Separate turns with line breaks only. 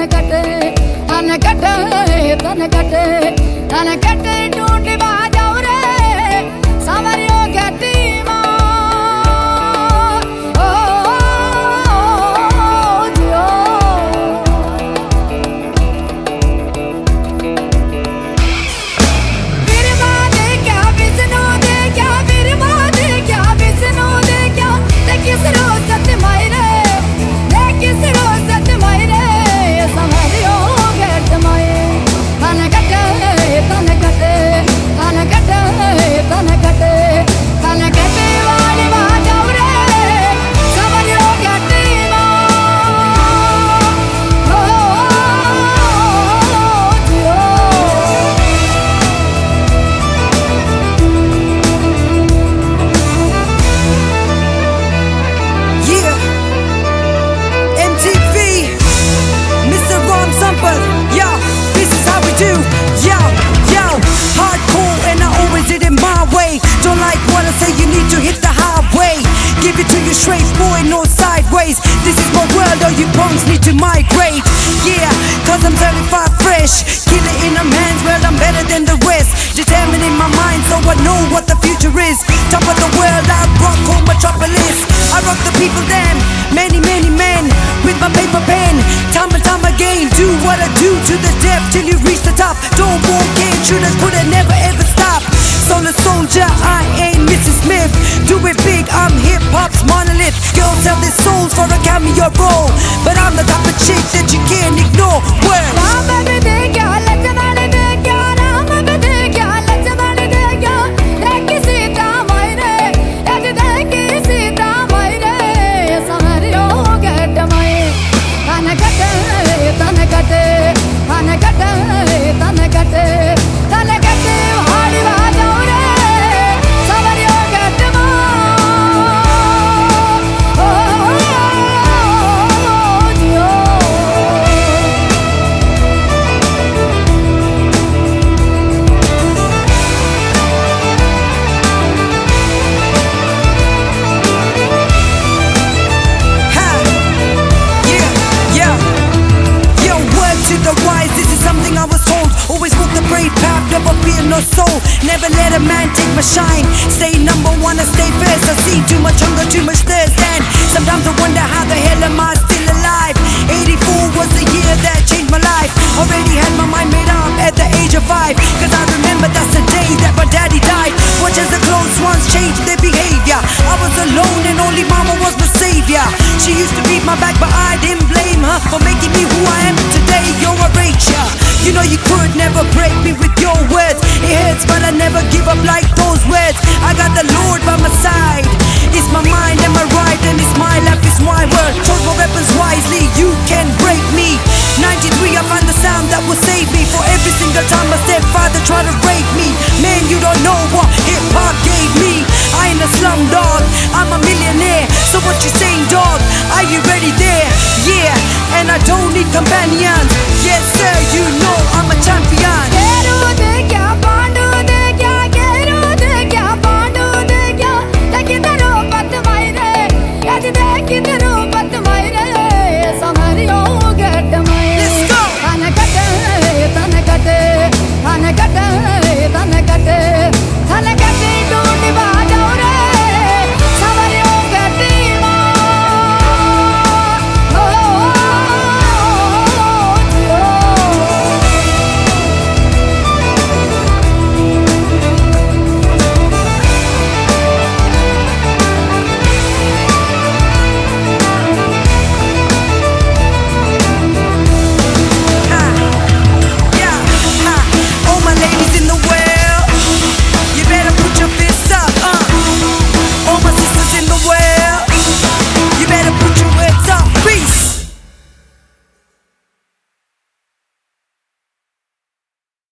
Straight boy, no sideways. This is my world, all you punks need to migrate. Yeah, cause I'm certified fresh. Kill it in them hands, well I'm better than the rest. Determined in my mind, so I know what the future is. Top of the world, I rock home metropolis. I rock the people, damn, many, many men. With my paper pen, time and time again. Do what I do to the depth till you reach the top. Don't walk in, shooters could've never ever stop. Solo soldier, I ain't Mrs. Smith. Do it big, I'm hip-hop's monolith. Girls have their souls for a cameo role, but I'm the type of chick that you can't ignore. Word. Never fear no soul, never let a man take my shine. Stay number one, I stay first. I see too much hunger, too much thirst, and sometimes I wonder how the hell am I still alive. 84 was the year that changed my life. Already had my mind made up at the age of 5, cause I remember that's the day that my daddy died. Watch as the close ones changed their behavior. I was alone and only mama was my savior. She used to beat my back but I didn't blame her for making me who I am today. You're a rager. You know you could never break me with your words. It hurts but I never give up like those words. I got the Lord by my side. It's my mind and my right, and it's my life, it's my world. Choose my weapons wisely, you can break me. 93 I found the sound that will save me. For every single time my stepfather tried to rape me. Man, you don't know what hip-hop gave me. I ain't a slum dog, I'm a millionaire. So what you saying, dog? Are you ready there? Yeah, and I don't need companions.